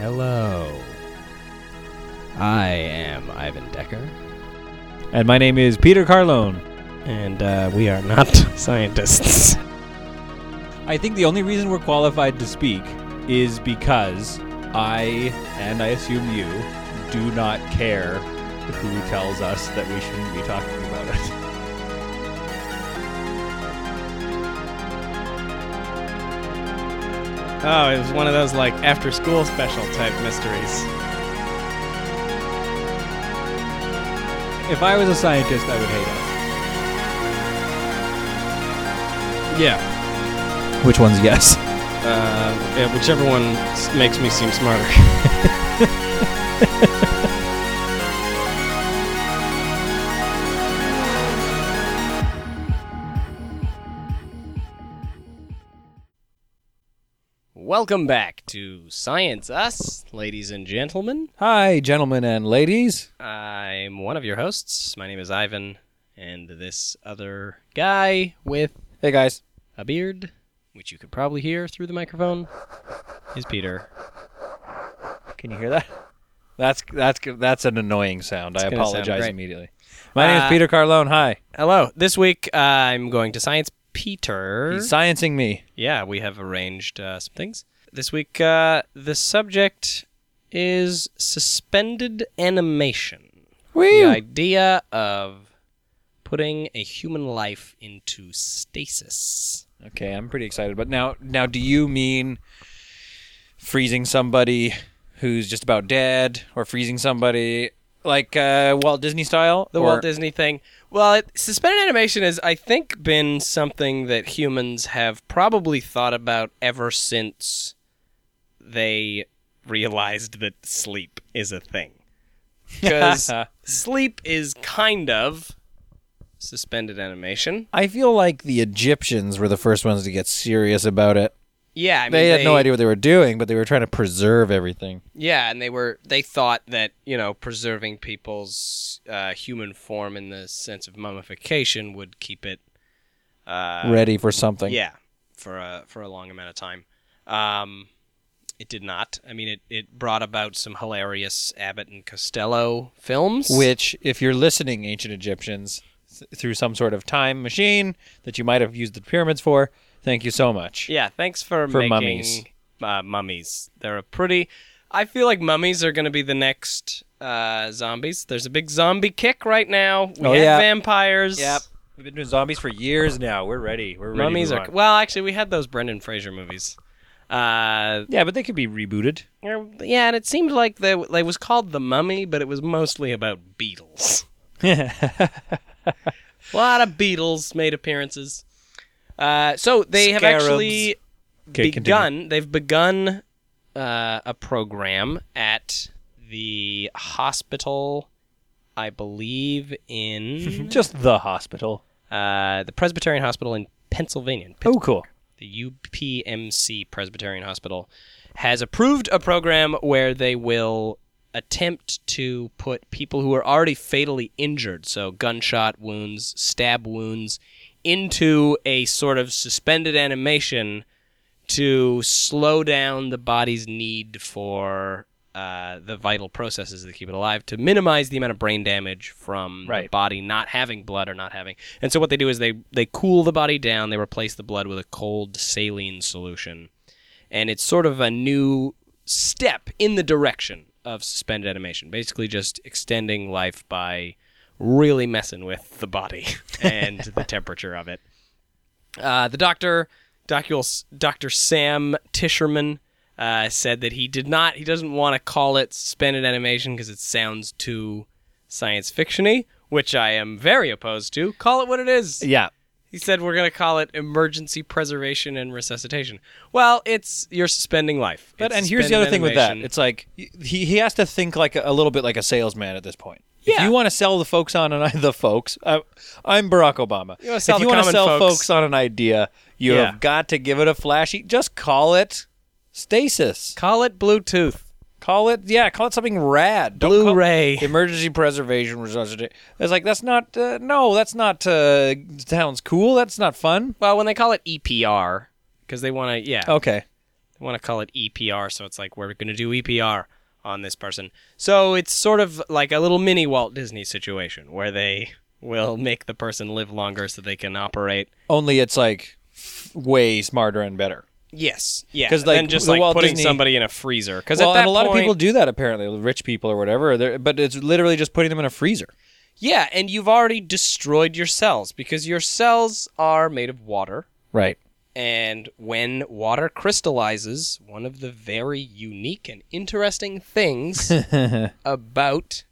Hello. I am Ivan Decker. And my name is Peter Carlone. And we are not scientists. I think the only reason we're qualified to speak is because I, and I assume you, do not care who tells us that we shouldn't be talking about it. Oh, it was one of those, like, after-school special type mysteries. If I was a scientist, I would hate us. Yeah. Which one's yes? Yeah, whichever one makes me seem smarter. Welcome back to Science Us, ladies and gentlemen. Hi, gentlemen and ladies. I'm one of your hosts. My name is Ivan, and this other guy with Hey, guys. a beard, which you could probably hear through the microphone, is Peter. Can you hear that? That's an annoying sound. I It's gonna sound apologize great. immediately. My name is Peter Carlone. Hi. Hello. This week, I'm going to Science Peter. He's sciencing me. Yeah, we have arranged some things. This week, the subject is suspended animation. The idea of putting a human life into stasis. Okay, I'm pretty excited. But now, do you mean freezing somebody who's just about dead, or freezing somebody like Walt Disney style? The Walt Disney thing. Well, suspended animation has, I think, been something that humans have probably thought about ever since they realized that sleep is a thing. Because sleep is kind of suspended animation. I feel like the Egyptians were the first ones to get serious about it. Yeah, I mean, They had no idea what they were doing, but they were trying to preserve everything. Yeah, and they thought that, preserving people's human form in the sense of mummification would keep it Ready for something. Yeah, for a long amount of time. It did not. I mean, it brought about some hilarious Abbott and Costello films. Which, if you're listening, ancient Egyptians, through some sort of time machine that you might have used the pyramids for, thank you so much. Yeah, thanks for making mummies. Mummies. They're a pretty... I feel like mummies are going to be the next zombies. There's a big zombie kick right now. We have vampires. Yep. We've been doing zombies for years now. We're ready. Mummies to are... Well, actually, we had those Brendan Fraser movies. Yeah, but they could be rebooted. Yeah, and it seemed like they was called The Mummy, but it was mostly about beetles. A lot of beetles made appearances. So they have actually begun. They've begun a program at the hospital, I believe in Just the hospital. the Presbyterian Hospital in Pennsylvania. Oh, cool. The UPMC Presbyterian Hospital has approved a program where they will attempt to put people who are already fatally injured, so gunshot wounds, stab wounds, into a sort of suspended animation to slow down the body's need for the vital processes that keep it alive, to minimize the amount of brain damage from the body not having blood or not having. And so what they do is they cool the body down, they replace the blood with a cold saline solution. And it's sort of a new step in the direction of suspended animation, basically just extending life by really messing with the body and the temperature of it. The doctor, Dr. Sam Tischerman, said that he doesn't want to call it suspended animation because it sounds too science fiction-y, which I am very opposed to. Call it what it is. Yeah. He said we're going to call it emergency preservation and resuscitation. Well, you're suspending life. And here's the other thing with that. It's like he has to think like a little bit like a salesman at this point. Yeah. If you want to sell the folks on I'm Barack Obama. You want to sell if you want to common sell folks. folks on an idea, you have got to give it a flashy. Just call it stasis. Call it Bluetooth. Call it something rad. Don't Blu-ray. Emergency preservation resuscitation. It's like, that's not, sounds cool. That's not fun. Well, when they call it EPR, because they want to, Okay. want to call it EPR, so it's like we're going to do EPR on this person. So it's sort of like a little mini Walt Disney situation where they will make the person live longer so they can operate. Only it's like way smarter and better. Yes, yeah. 'Cause, like, than just the like Walt putting Disney- somebody in a freezer. Because Well, at that and a lot point, of people do that apparently, rich people or whatever. But it's literally just putting them in a freezer. yeah, and you've already destroyed your cells because your cells are made of water. Right. And when water crystallizes, one of the very unique and interesting things about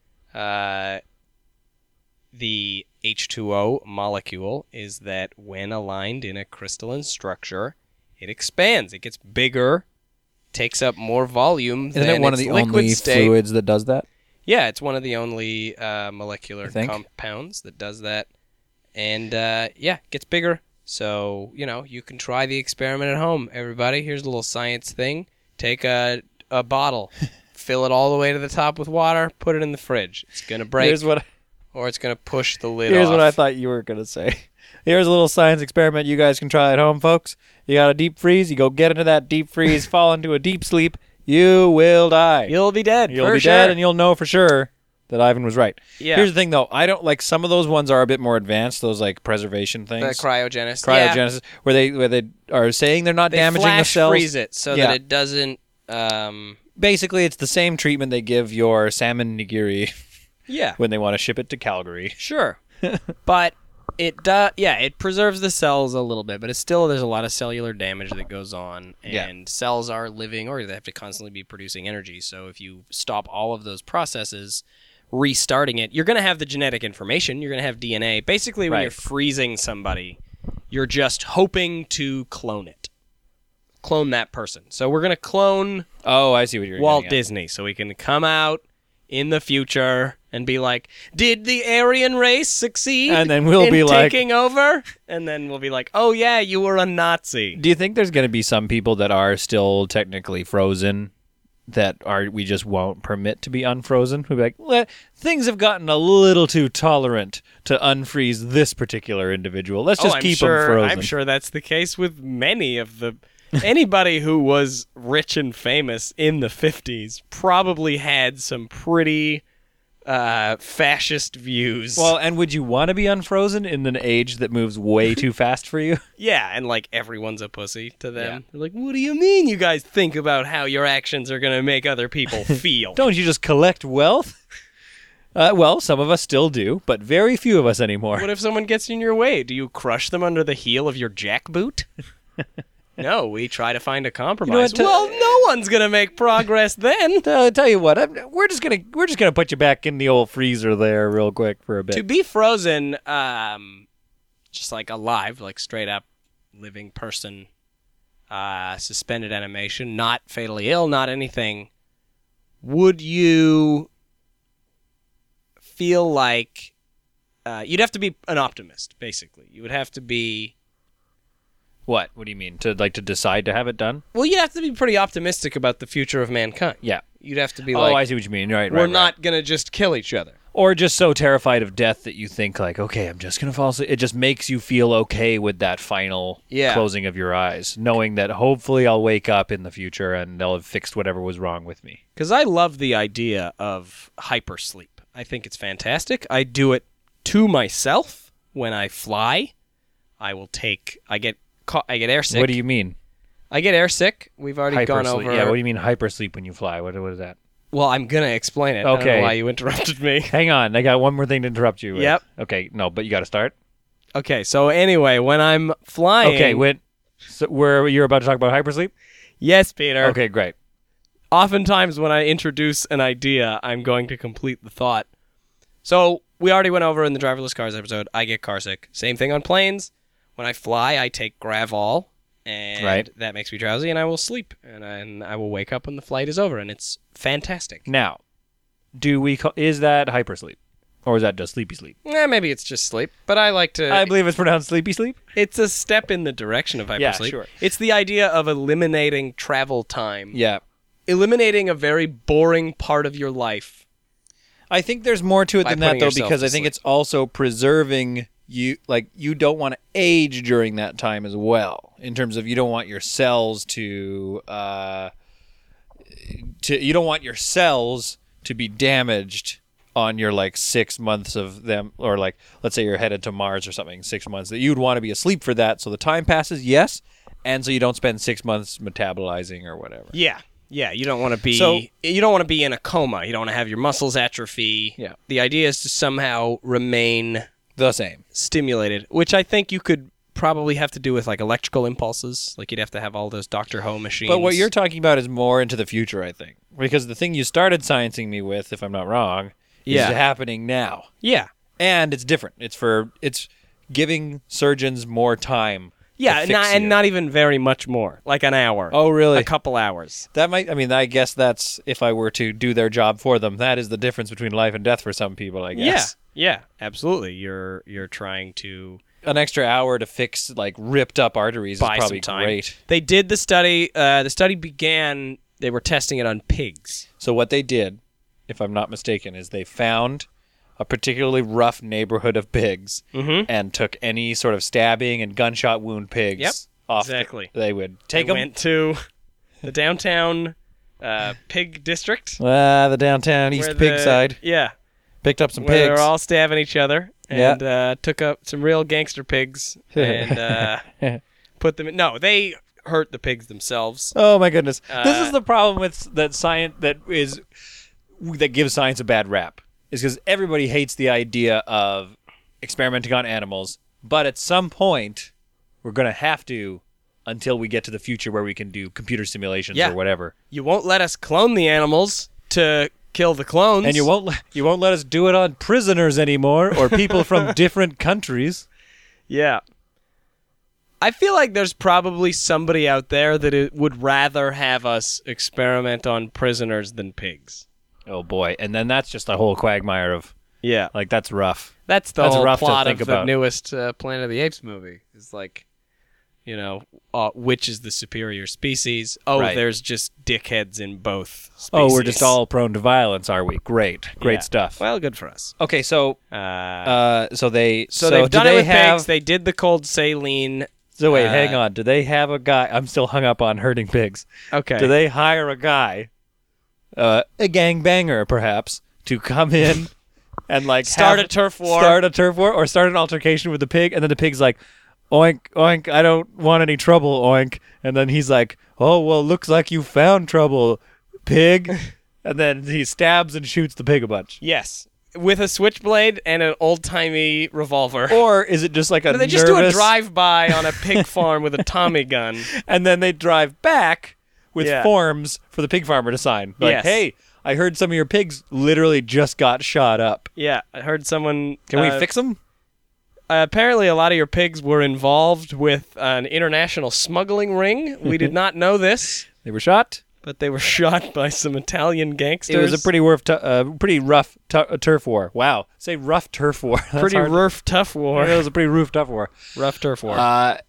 the H2O molecule is that when aligned in a crystalline structure, it expands. It gets bigger, takes up more volume Isn't than it one of its the liquid only state. fluids that does that? Yeah, it's one of the only molecular You think? compounds that does that. And yeah, it gets bigger. So, you can try the experiment at home, everybody. Here's a little science thing. Take a bottle, fill it all the way to the top with water, put it in the fridge. It's going to break, or it's going to push the lid Here's off. what I thought you were going to say. Here's a little science experiment you guys can try at home, folks. You got a deep freeze. You go get into that deep freeze, fall into a deep sleep. You will die. You'll be dead. You'll for be sure. dead, and you'll know for sure that Ivan was right. Yeah. Here's the thing, though. I don't like some of those ones are a bit more advanced. Those like preservation The things, cryogenesis. cryogenesis, where they are saying they're not They damaging the flash cells. freeze it so Yeah. that it doesn't. Basically, it's the same treatment they give your salmon nigiri Yeah. when they want to ship it to Calgary. Sure. But it does, it preserves the cells a little bit, but it's still, there's a lot of cellular damage that goes on, and cells are living, or they have to constantly be producing energy. So if you stop all of those processes, restarting it, you're going to have the genetic information, you're going to have DNA. Basically, when Right. you're freezing somebody, you're just hoping to clone that person. So we're going to clone Oh, I see what you're Walt getting at. Disney, so we can come out in the future and be like, did the Aryan race succeed? And then we'll in be like- taking over? And then we'll be like, oh yeah, you were a Nazi. Do you think there's going to be some people that are still technically frozen that we just won't permit to be unfrozen? We'll be like, things have gotten a little too tolerant to unfreeze this particular individual. Let's just keep them frozen. I'm sure that's the case with many of the... Anybody who was rich and famous in the 50s probably had some pretty fascist views. Well, and would you want to be unfrozen in an age that moves way too fast for you? yeah, and like everyone's a pussy to them. Yeah. They're like, what do you mean you guys think about how your actions are going to make other people feel? Don't you just collect wealth? Well, some of us still do, but very few of us anymore. What if someone gets in your way? Do you crush them under the heel of your jackboot? No, we try to find a compromise. You know what, well, no one's going to make progress then. Tell you what, we're just gonna put you back in the old freezer there real quick for a bit. To be frozen, just like alive, like straight up living person, suspended animation, not fatally ill, not anything, would you feel like you'd have to be an optimist, basically. You would have to be... What? What do you mean? To decide to have it done? Well, you'd have to be pretty optimistic about the future of mankind. Yeah. You'd have to be I see what you mean. Right, we're right. not going to just kill each other. Or just so terrified of death that you think like, okay, I'm just gonna fall asleep. It just makes you feel okay with that final closing of your eyes, knowing that hopefully I'll wake up in the future and they'll have fixed whatever was wrong with me. Because I love the idea of hypersleep. I think it's fantastic. I do it to myself when I fly. I get airsick. What do you mean? I get airsick. We've already gone Hypersleep. over. Yeah, what do you mean hypersleep when you fly? What is that? Well, I'm going to explain it. I don't Okay. know why you interrupted me. Hang on, I got one more thing to interrupt you with. Yep. Okay, no, but you got to start. Okay, so anyway, when I'm flying... Okay, so you're about to talk about hypersleep? Yes, Peter. Okay, great. Oftentimes when I introduce an idea, I'm going to complete the thought. So we already went over in the driverless cars episode, I get carsick. Same thing on planes. When I fly, I take Gravol, and that makes me drowsy, and I will sleep. And I will wake up when the flight is over, and it's fantastic. Now, is that hypersleep? Or is that just sleepy sleep? Maybe it's just sleep, but I like to... I believe it's pronounced sleepy sleep. It's a step in the direction of hypersleep. Yeah, sure. It's the idea of eliminating travel time. Yeah. Eliminating a very boring part of your life. I think there's more to it By than that, putting though, yourself because to I think sleep. it's also preserving you don't want to age during that time as well. In terms of you don't want your cells to be damaged on your 6 months of them, or let's say you're headed to Mars or something, 6 months, that you'd want to be asleep for that, so the time passes, yes, and so you don't spend 6 months metabolizing or whatever. Yeah. You don't want to be in a coma. You don't want to have your muscles atrophy. Yeah. The idea is to somehow remain The same. stimulated, which I think you could probably have to do with electrical impulses. You'd have to have all those Dr. Ho machines. But what you're talking about is more into the future, I think, because the thing you started sciencing me with, if I'm not wrong, is happening now. Yeah. And it's different. It's giving surgeons more time. Yeah, and not even very much more, like an hour. Oh, really? A couple hours. I guess that's, if I were to do their job for them, that is the difference between life and death for some people, I guess. Yeah, absolutely. You're trying to... An extra hour to fix, ripped up arteries is probably great. They did the study. The study began, they were testing it on pigs. So what they did, if I'm not mistaken, is they found a particularly rough neighborhood of pigs and took any sort of stabbing and gunshot wound pigs off. Exactly. They would take them. Went to the downtown pig district. The downtown East Pig side. Yeah. Picked up some where pigs. They were all stabbing each other and took up some real gangster pigs and put them in. No, they hurt the pigs themselves. Oh, my goodness. This is the problem with that science that gives science a bad rap. Is because everybody hates the idea of experimenting on animals, but at some point, we're going to have to until we get to the future where we can do computer simulations or whatever. You won't let us clone the animals to kill the clones. And you won't let us do it on prisoners anymore or people from different countries. Yeah. I feel like there's probably somebody out there that would rather have us experiment on prisoners than pigs. Oh, boy. And then that's just a whole quagmire of... Yeah. That's rough. That's the whole rough plot to of think the about. newest Planet of the Apes movie. It's which is the superior species? Oh, Right. There's just dickheads in both species. Oh, we're just all prone to violence, are we? Great stuff. Well, good for us. Okay, so so they've done it with pigs. They did the cold saline. So wait, hang on. Do they have a guy? I'm still hung up on hurting pigs. Okay. Do they hire a guy, a gangbanger perhaps, to come in and Start a turf war, or start an altercation with the pig, and then the pig's like, "Oink, oink! I don't want any trouble, oink!" And then he's like, "Oh well, looks like you found trouble, pig." And then he stabs and shoots the pig a bunch. Yes. With a switchblade and an old-timey revolver. Or is it just they just do a drive-by on a pig farm with a Tommy gun. And then they drive back with forms for the pig farmer to sign. Yes. Hey, I heard some of your pigs literally just got shot up. Yeah, I heard someone... Can we fix them? Apparently, a lot of your pigs were involved with an international smuggling ring. We did not know this. They were shot? But they were shot by some Italian gangsters. It was a pretty rough turf war. Wow. Say rough turf war. Pretty rough tough war. It was a pretty rough tough war. Rough turf war.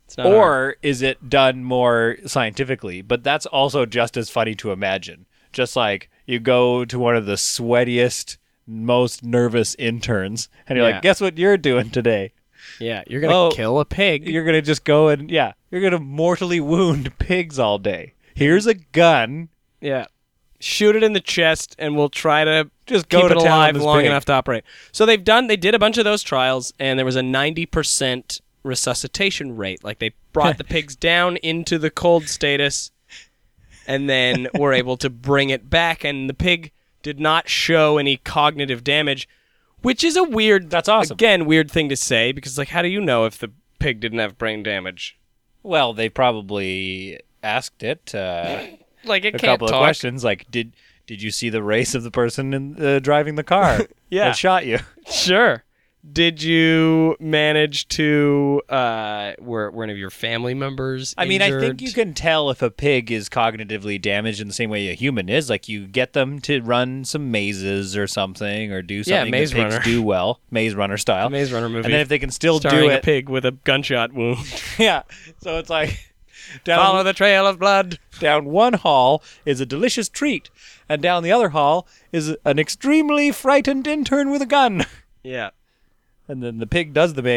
Or is it done more scientifically? But that's also just as funny to imagine. Just like you go to one of the sweatiest, most nervous interns, and you're like, guess what you're doing today? Yeah, you're going to kill a pig. You're going to just go and, you're going to mortally wound pigs all day. Here's a gun. Yeah. Shoot it in the chest, and we'll try to just keep go it to alive long pig. enough to operate. So they did a bunch of those trials, and there was a 90% resuscitation rate. They brought the pigs down into the cold status, and then were able to bring it back, and the pig did not show any cognitive damage, which is a weird... That's awesome. Again, weird thing to say, because how do you know if the pig didn't have brain damage? Well, they probably... asked it it a can't couple talk. of questions did you see the race of the person driving the car that shot you? Sure. Did you manage to were one of your family members injured? I think you can tell if a pig is cognitively damaged in the same way a human is. You get them to run some mazes or something, or do something Maze that pigs Runner. do well, Maze Runner style. The Maze Runner movie. And then if they can still starring do a it, pig with a gunshot wound. yeah. So it's Follow the trail of blood. Down one hall is a delicious treat, and down the other hall is an extremely frightened intern with a gun. Yeah. And then the pig does the maze,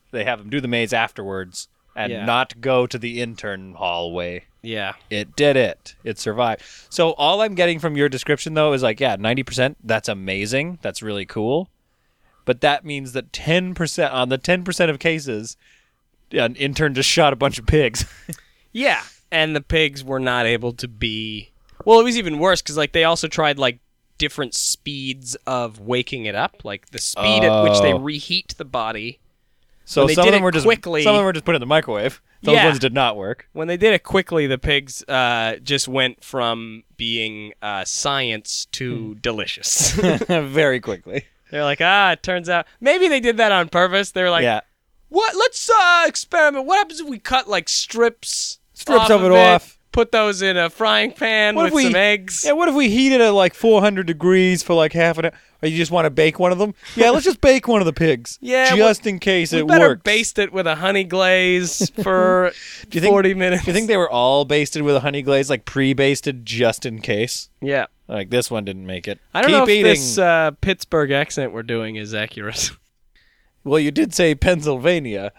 they have them do the maze afterwards and not go to the intern hallway. Yeah. It did it. It survived. So all I'm getting from your description, though, is like, 90%, that's amazing. That's really cool. But that means that 10%, on the 10% of cases, an intern just shot a bunch of pigs. Yeah. And the pigs were not able to be... Well, it was even worse because like they also tried like different speeds of waking it up, like the speed at which they reheat the body. So they some did of them it were just quickly. Some of them were just put in the microwave. Those Yeah. ones did not work. When they did it quickly, the pigs just went from being science to delicious. Very quickly. They're like, it turns out maybe they did that on purpose. They were like, Yeah. what? Let's experiment. What happens if we cut like strips Of it off. put those in a frying pan with some eggs? Yeah, what if we heat it at like 400 degrees for like half an hour? Or you just want to bake one of them? Yeah, let's just bake one of the pigs. Yeah, just in case we it better works. baste it with a honey glaze for 40 minutes. Do you think they were all basted with a honey glaze, like pre-basted just in case? Yeah. Like this one didn't make it. I don't Keep know if eating. this Pittsburgh accent we're doing is accurate. Well, you did say Pennsylvania.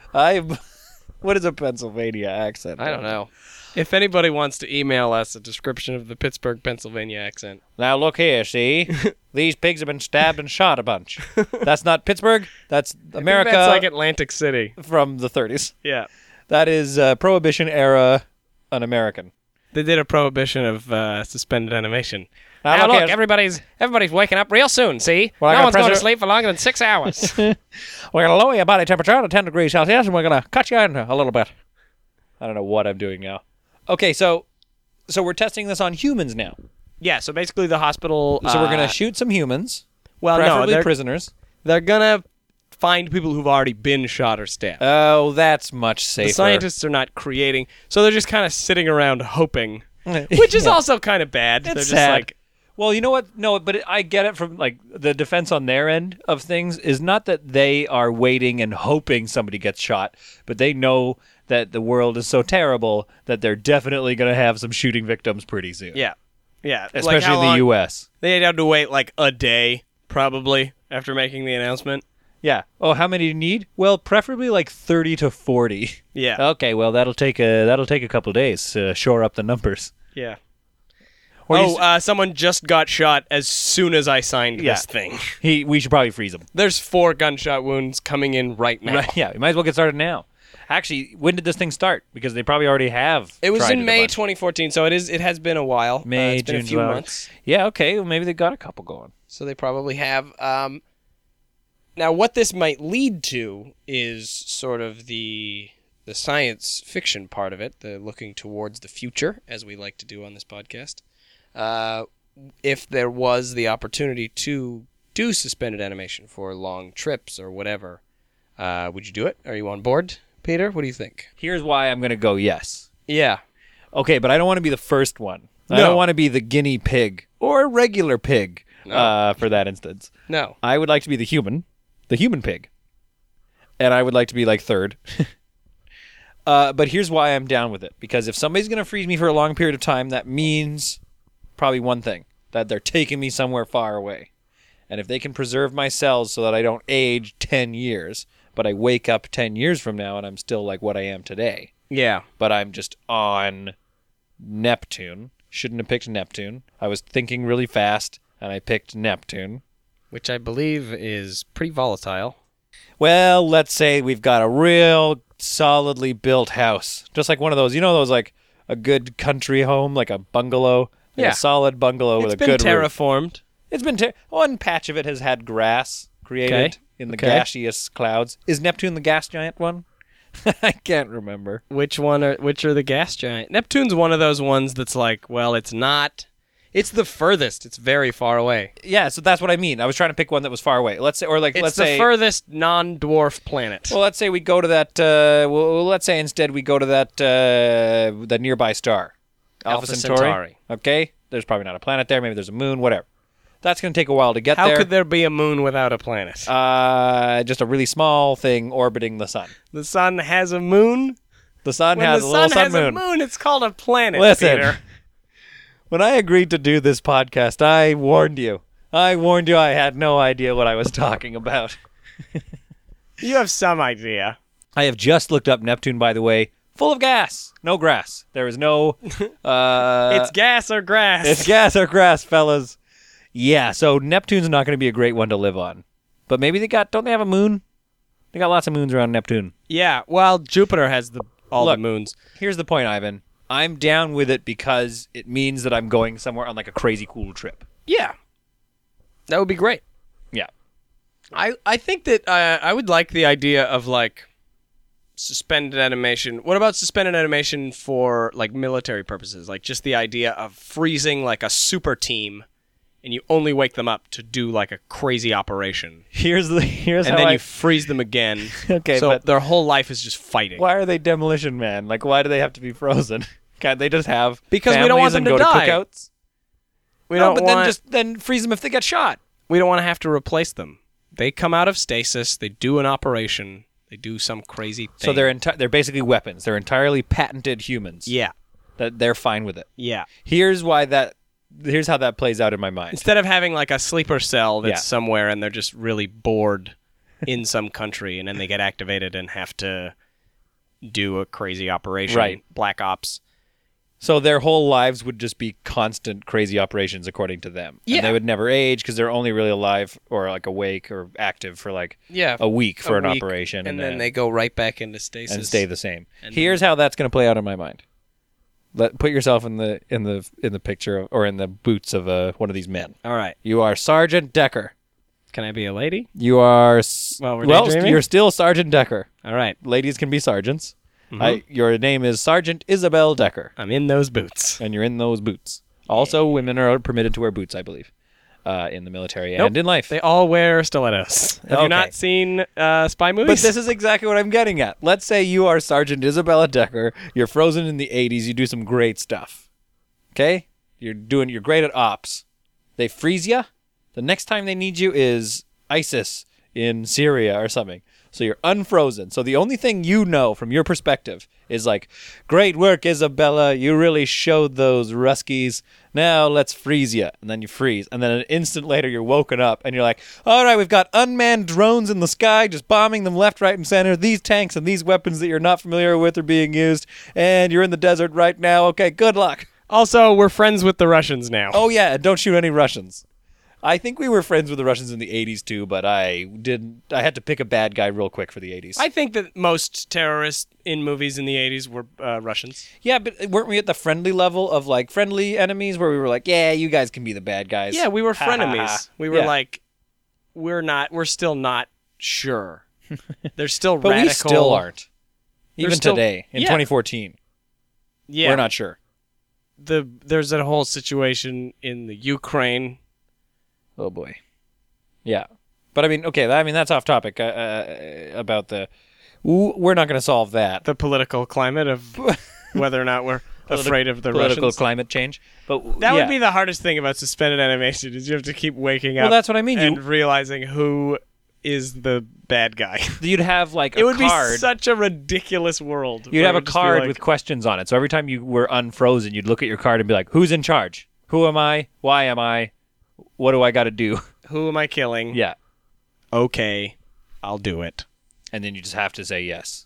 What is a Pennsylvania accent? I don't know. If anybody wants to email us a description of the Pittsburgh, Pennsylvania accent. Now look here, see? These pigs have been stabbed and shot a bunch. That's not Pittsburgh. That's America. I think that's like Atlantic City. From the 30s. Yeah. That is Prohibition era un-American. They did a prohibition of suspended animation. Now, Now look look, here. everybody's waking up real soon, see? Well, I no got one's going to pressure- sleep for longer than 6 hours. We're going to lower your body temperature to 10 degrees Celsius, and we're going to cut you in a little bit. I don't know what I'm doing now. Okay, so we're testing this on humans now. Yeah, so basically the hospital... So we're going to shoot some humans, well, preferably no, prisoners. they're going to find people who've already been shot or stabbed. Oh, that's much safer. The scientists are not creating... So they're just kind of sitting around hoping, which is also kind of bad. It's they're just sad. like... Well, you know what? No, but I get it from, like, the defense on their end of things is not that they are waiting and hoping somebody gets shot, but they know that the world is so terrible that they're definitely going to have some shooting victims pretty soon. Yeah. Yeah. Especially like how in the long- U.S. They had to wait like a day, probably, after making the announcement. Yeah. Oh, how many do you need? Well, preferably like 30 to 40. Yeah. Okay, well, that'll take a couple days to shore up the numbers. Yeah. Or you Someone just got shot as soon as I signed Yeah. this thing. we should probably freeze him. There's 4 gunshot wounds coming in right now. Right, yeah, we might as well get started now. Actually, when did this thing start? Because they probably already have. It was tried in a May bunch. 2014, so it has been a while. May, it's been June, a few July. months, Yeah, okay. Well, maybe they got a couple going. so they probably have. Now, what this might lead to is sort of the science fiction part of it, the looking towards the future, as we like to do on this podcast. If there was the opportunity to do suspended animation for long trips or whatever, would you do it? Are you on board, Peter? What do you think? Here's why I'm going to go yes. Yeah. Okay, but I don't want to be the first one. I No. don't want to be the guinea pig or a regular pig for that instance. No. I would like to be the human pig. And I would like to be like third. But here's why I'm down with it. Because if somebody's going to freeze me for a long period of time, that means probably one thing, that they're taking me somewhere far away. And if they can preserve my cells so that I don't age 10 years, but I wake up 10 years from now and I'm still like what I am today, Yeah. but I'm just on Neptune. Shouldn't have picked Neptune. I was thinking really fast, and I picked Neptune. Which I believe is pretty volatile. Well, let's say we've got a real solidly built house. Just like one of those, you know those like a good country home, like a bungalow? Like Yeah. a solid bungalow with It's a been good roof. terraformed. It's been one patch of it has had grass created Okay. in the Okay. gaseous clouds. Is Neptune the gas giant one? I can't remember. Which are the gas giant? Neptune's one of those ones that's like, well, it's not. It's the furthest. It's very far away. Yeah, so that's what I mean. I was trying to pick one that was far away. Let's say, or like, It's let's the say, furthest non-dwarf planet. well, let's say we go to that. Well, let's say instead we go to that the nearby star, Alpha Centauri. Okay, there's probably not a planet there. Maybe there's a moon. Whatever. That's going to take a while to get How there. could there be a moon without a planet? Just a really small thing orbiting the sun. The sun has a moon. The sun When has the a little sun sun has moon. a moon, it's called a planet. Listen, Peter. when I agreed to do this podcast, I warned you. I warned you I had no idea what I was talking about. You have some idea. I have just looked up Neptune, by the way. Full of gas. No grass. There is no... It's gas or grass. It's gas or grass, fellas. Yeah, so Neptune's not going to be a great one to live on. But maybe don't they have a moon? They got lots of moons around Neptune. Yeah, well, Jupiter has all the Look, moons. Here's the point, Ivan. I'm down with it because it means that I'm going somewhere on like a crazy cool trip. Yeah. That would be great. Yeah. I think that I would like the idea of like suspended animation. What about suspended animation for like military purposes? Like just the idea of freezing like a super team and you only wake them up to do like a crazy operation. Here's And how then you freeze them again. Okay, so but their whole life is just fighting. why are they Demolition Man? Like, why do they have to be frozen? Can't they just have Because we don't want families them and to go die. to cookouts? We No, don't but want then freeze them if they get shot. we don't want to have to replace them. They come out of stasis, they do an operation, they do some crazy thing. So they're basically weapons. They're entirely patented humans. Yeah. That they're fine with it. Yeah. Here's how that plays out in my mind. Instead of having like a sleeper cell that's Yeah. somewhere and they're just really bored in some country and then they get activated and have to do a crazy operation. Right. Black Ops. So their whole lives would just be constant crazy operations according to them. Yeah. And they would never age because they're only really alive or like awake or active for like Yeah. a week for an week, operation. And then they go right back into stasis. and stay the same. And Here's how that's going to play out in my mind. Put yourself in the picture or in the boots of one of these men. All right. You are Sergeant Decker. Can I be a lady? You are Well, we're daydreaming? you're still Sergeant Decker. All right. Ladies can be sergeants. Mm-hmm. Your name is Sergeant Isabel Decker, I'm in those boots. and you're in those boots. Also, women are permitted to wear boots, I believe, in the military Nope. and in life. They all wear stilettos. Have Okay. you not seen spy movies? But this is exactly what I'm getting at. Let's say you are Sergeant Isabella Decker. You're frozen in the 80s. You do some great stuff. Okay? You're great at ops. They freeze you. The next time they need you is ISIS in Syria or something. So you're unfrozen. So the only thing you know from your perspective is like, great work, Isabella. You really showed those Ruskies. Now let's freeze you. And then you freeze. And then an instant later, you're woken up and you're like, all right, we've got unmanned drones in the sky, just bombing them left, right, and center. These tanks and these weapons that you're not familiar with are being used. And you're in the desert right now. Okay, good luck. Also, we're friends with the Russians now. Oh, yeah, and don't shoot any Russians. I think we were friends with the Russians in the 80s, too, but I had to pick a bad guy real quick for the 80s. I think that most terrorists in movies in the 80s were Russians. Yeah, but weren't we at the friendly level of, like, friendly enemies where we were like, yeah, you guys can be the bad guys? Yeah, we were Ha, ha, ha. frenemies. We were Yeah. like, we're still not sure. They're still But radical. we still aren't. Even still- today, in yeah. 2014. Yeah. We're not sure. There's a whole situation in the Ukraine. Oh, boy. Yeah. But, I mean, okay, that's off topic about the... We're not going to solve that. The political climate of whether or not we're afraid of the Political Russians. climate change. But That yeah. would be the hardest thing about suspended animation is you have to keep waking up Well, that's what I mean. and realizing who is the bad guy. You'd have, like, It would card. be such a ridiculous world. You'd where have it a would just be card like, with questions on it. So every time you were unfrozen, you'd look at your card and be like, who's in charge? Who am I? Why am I? What do I got to do? who am I killing? Yeah. Okay, I'll do it. And then you just have to say yes.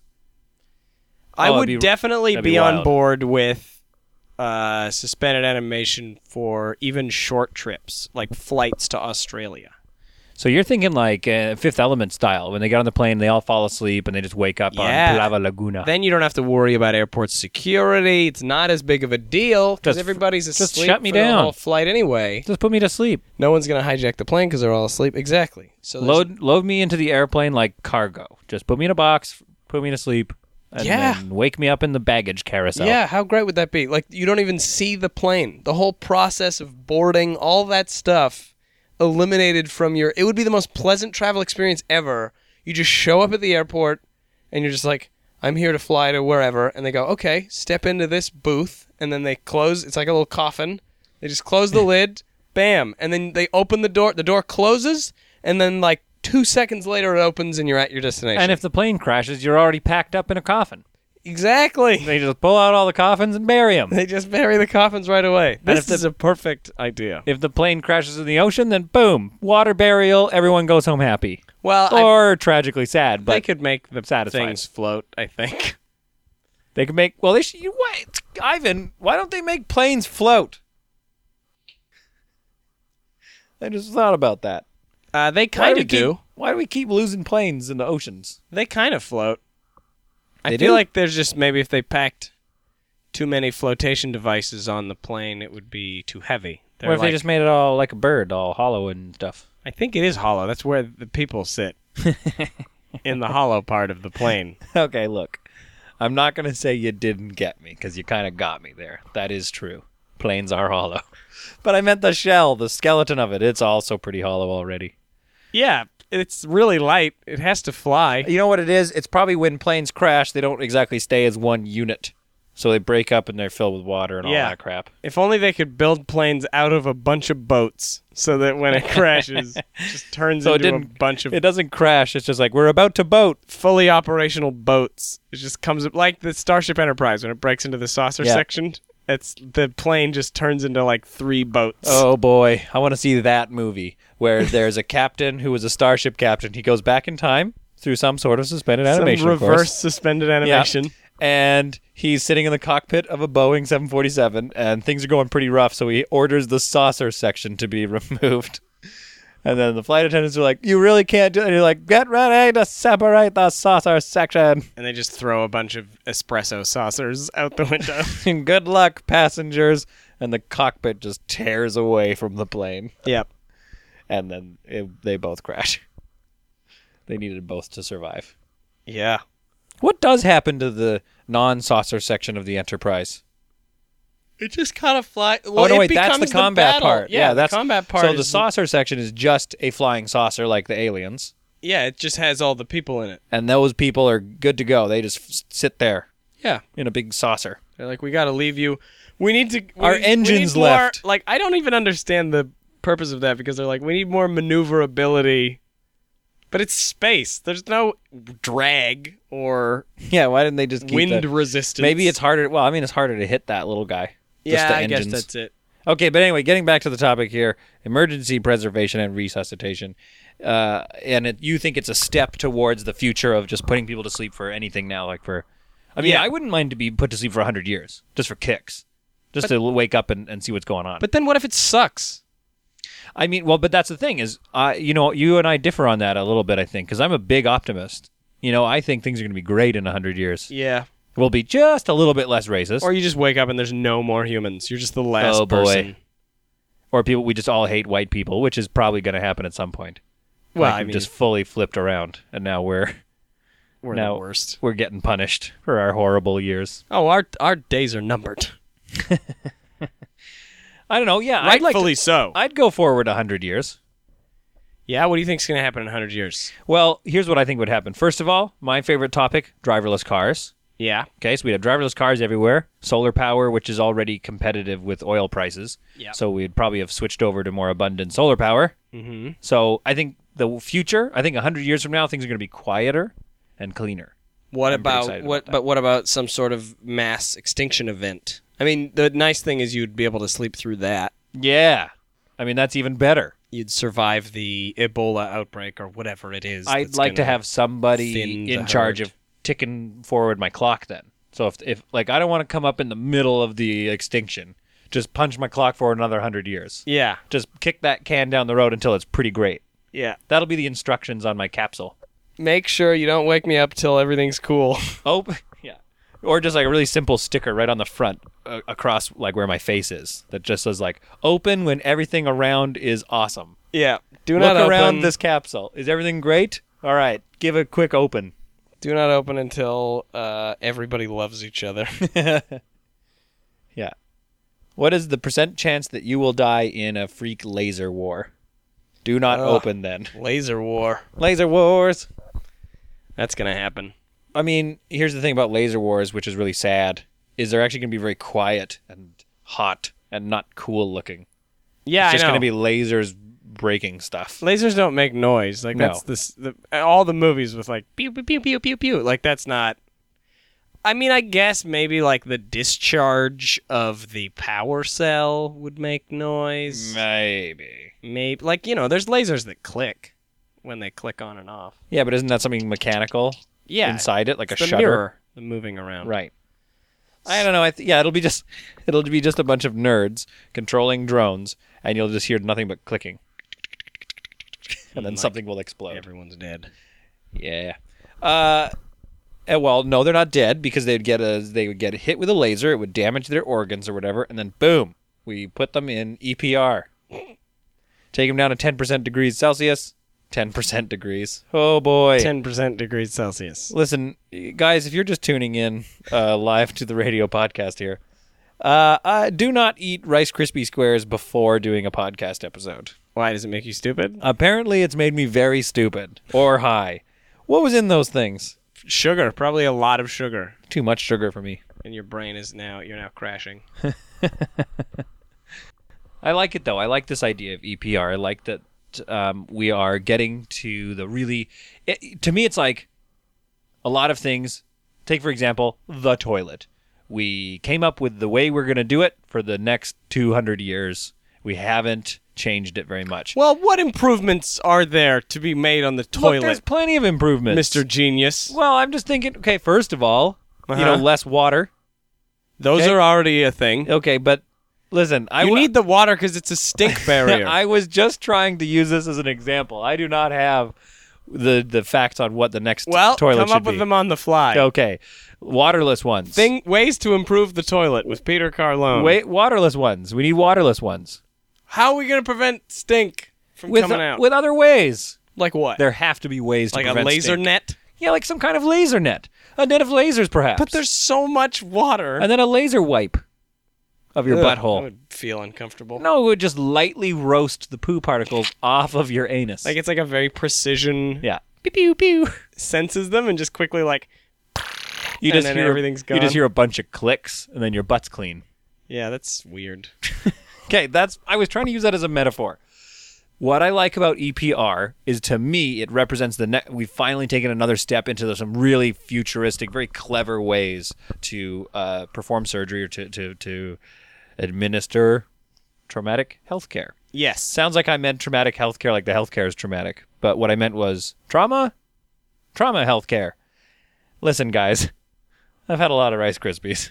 I Oh, would it'd be- definitely that'd be be on wild. board with suspended animation for even short trips, like flights to Australia. So you're thinking like Fifth Element style. When they get on the plane, they all fall asleep and they just wake up Yeah. on Lava Laguna. Then you don't have to worry about airport security. It's not as big of a deal because Just- everybody's just asleep shut me for the down. whole flight anyway. Just put me to sleep. No one's going to hijack the plane because they're all asleep. Exactly. So there's- Load me into the airplane like cargo. Just put me in a box, put me to sleep, and Yeah. then wake me up in the baggage carousel. Yeah, how great would that be? Like, you don't even see the plane. The whole process of boarding, all that stuff eliminated from your... It would be the most pleasant travel experience ever. You just show up at the airport, and you're just like, I'm here to fly to wherever. And they go, okay, step into this booth. And then they close. It's like a little coffin. They just close the lid. Bam. And then they open the door. The door closes. And then, like, 2 seconds later, it opens, and you're at your destination. And if the plane crashes, you're already packed up in a coffin. Exactly. They just pull out all the coffins and bury them. They just bury the coffins right away. And This if is a perfect idea. If the plane crashes in the ocean, then boom, water burial, everyone goes home happy. Well, or tragically sad, they but could make the satisfying. things float, I think. they could make. Well, they should. Wait, Ivan, why don't they make planes float? I just thought about that. They kind of do. Why do we keep losing planes in the oceans? They kind of float. I They feel do? like there's just maybe if they packed too many flotation devices on the plane, it would be too heavy. They're What if they like- just made it all like a bird, all hollow and stuff? I think it is hollow. That's where the people sit. In the hollow part of the plane. Okay, look. I'm not going to say you didn't get me, because you kind of got me there. That is true. Planes are hollow. But I meant the shell, the skeleton of it. It's also pretty hollow already. Yeah, it's really light. It has to fly. You know what it is? It's probably when planes crash, they don't exactly stay as one unit. So they break up and they're filled with water and all Yeah. that crap. If only they could build planes out of a bunch of boats so that when it crashes, it just turns So it into a didn't- bunch of It doesn't crash. It's just like, we're about to boat. fully operational boats. It just comes up like the Starship Enterprise when it breaks into the saucer Yeah. section. It's the plane just turns into like 3 boats. Oh boy, I want to see that movie where there's a captain who was a starship captain. He goes back in time through some sort of suspended Some animation, of reverse course. suspended animation. And he's sitting in the cockpit of a Boeing 747, and things are going pretty rough, so he orders the saucer section to be removed. And then the flight attendants are like, you really can't do it. And you're like, get ready to separate the saucer section. And they just throw a bunch of espresso saucers out the window. And good luck, passengers. And the cockpit just tears away from the plane. Yep. And then they both crash. They needed both to survive. Yeah. What does happen to the non-saucer section of the Enterprise? It just kind of flies. Oh, no, wait, that's the combat part. Yeah, that's the combat part. So the is- saucer section is just a flying saucer like the aliens. Yeah, it just has all the people in it. And those people are good to go. They just sit there Yeah. in a big saucer. They're like, we got to leave you. We need to. Our we engines need more- left. Like, I don't even understand the purpose of that because they're like, we need more maneuverability. But it's space. There's no drag or Yeah, why didn't they just keep wind that? resistance. Maybe it's harder. Well, I mean, it's harder to hit that little guy. Just Yeah, the I guess engines. that's it. Okay, but anyway, getting back to the topic here, emergency preservation and resuscitation. And you think it's a step towards the future of just putting people to sleep for anything now, like for... I mean, Yeah. I wouldn't mind to be put to sleep for 100 years, just for kicks. Just to wake up and see what's going on. But then what if it sucks? I mean, well, but that's the thing is, you and I differ on that a little bit, I think, because I'm a big optimist. I think things are going to be great in 100 years. Yeah. We'll be just a little bit less racist. Or you just wake up and there's no more humans. You're just the last Oh, boy. person. Or people, we just all hate white people, which is probably going to happen at some point. Well, Like, I we've mean, just fully flipped around, and now we're the worst. We're getting punished for our horrible years. Oh, our days are numbered. I don't know. Yeah, Rightfully so. I'd go forward 100 years. Yeah, what do you think's going to happen in 100 years? Well, here's what I think would happen. First of all, my favorite topic: driverless cars. Yeah. Okay, so we'd have driverless cars everywhere. Solar power, which is already competitive with oil prices. Yeah. So we'd probably have switched over to more abundant solar power. Mm-hmm. So I think the future, 100 years from now, things are going to be quieter and cleaner. What I'm pretty about excited what? about that. But what about some sort of mass extinction event? I mean, the nice thing is you'd be able to sleep through that. Yeah. I mean, that's even better. You'd survive the Ebola outbreak or whatever it is. I'd that's like to gonna have somebody thin the in charge herd. of ticking forward my clock then. So if like I don't want to come up in the middle of the extinction, just punch my clock forward another 100 years. Yeah. Just kick that can down the road until it's pretty great. Yeah. That'll be the instructions on my capsule. Make sure you don't wake me up till everything's cool. Oh, yeah. Or just like a really simple sticker right on the front across like where my face is that just says like open when everything around is awesome. Yeah. Do Look not around open, this capsule. Is everything great? All right. Give a quick open. Do not open until everybody loves each other. Yeah. What is the % chance that you will die in a freak laser war? Do not Ugh. open then. Laser war. Laser wars. That's gonna happen. I mean, here's the thing about laser wars, which is really sad, is they're actually going to be very quiet and hot and not cool looking. Yeah, It's just I know. going to be lasers breaking stuff. Lasers don't make noise. Like No. that's all the movies with like pew pew pew pew pew pew. Like that's not. I mean, I guess maybe like the discharge of the power cell would make noise. Maybe. Maybe like there's lasers that click. when they click on and off. Yeah, but isn't that something mechanical inside it, like a the shutter? mirror, the moving around. Right. I don't know. It'll be just a bunch of nerds controlling drones, and you'll just hear nothing but clicking, and then Like something will explode. Everyone's dead. Yeah. Well, no, they're not dead because they would get hit with a laser. It would damage their organs or whatever, and then boom, we put them in EPR. Take them down to 10% degrees Celsius. 10% degrees. Oh boy. 10% degrees Celsius. Listen, guys, if you're just tuning in live to the radio podcast here, do not eat Rice Krispie squares before doing a podcast episode. Why does it make you stupid? Apparently, it's made me very stupid or high. What was in those things? Sugar, probably a lot of sugar, Too much sugar for me. and your brain you're now crashing. I like it, though. I like this idea of EPR. I like that we are getting to the really... to me, it's like a lot of things. Take, for example, the toilet. We came up with the way we're going to do it for the next 200 years. We haven't changed it very much. Well, what improvements are there to be made on the toilet, Look, there's plenty of improvements. Mr. Genius? Well, I'm just thinking, okay, first of all, Uh-huh. less water. Those okay. are already a thing. Okay, but listen, You need the water because it's a stink barrier. I was just trying to use this as an example. I do not have the facts on what the next toilet come should up be. with them on the fly. Okay, waterless ones. Ways to improve the toilet with Peter Carlone. Waterless ones. We need waterless ones. How are we going to prevent stink from coming out? With other ways. Like what? There have to be ways to like a prevent laser stink. net? Yeah, like some kind of laser net. A net of lasers, perhaps. But there's so much water. And then a laser wipe of your Ugh, butthole. I would feel uncomfortable. No, it would just lightly roast the poo particles off of your anus. Like it's like a very precision yeah. Pew, pew, pew. senses them and just quickly like You and just then hear everything's gone. You just hear a bunch of clicks, and then your butt's clean. Yeah, that's weird. Okay, I was trying to use that as a metaphor. What I like about EPR is, to me, it represents we've finally taken another step into some really futuristic, very clever ways to perform surgery or to administer traumatic health care. Yes. Sounds like I meant traumatic health care, like the health care is traumatic. But what I meant was trauma health care. Listen, guys, I've had a lot of Rice Krispies.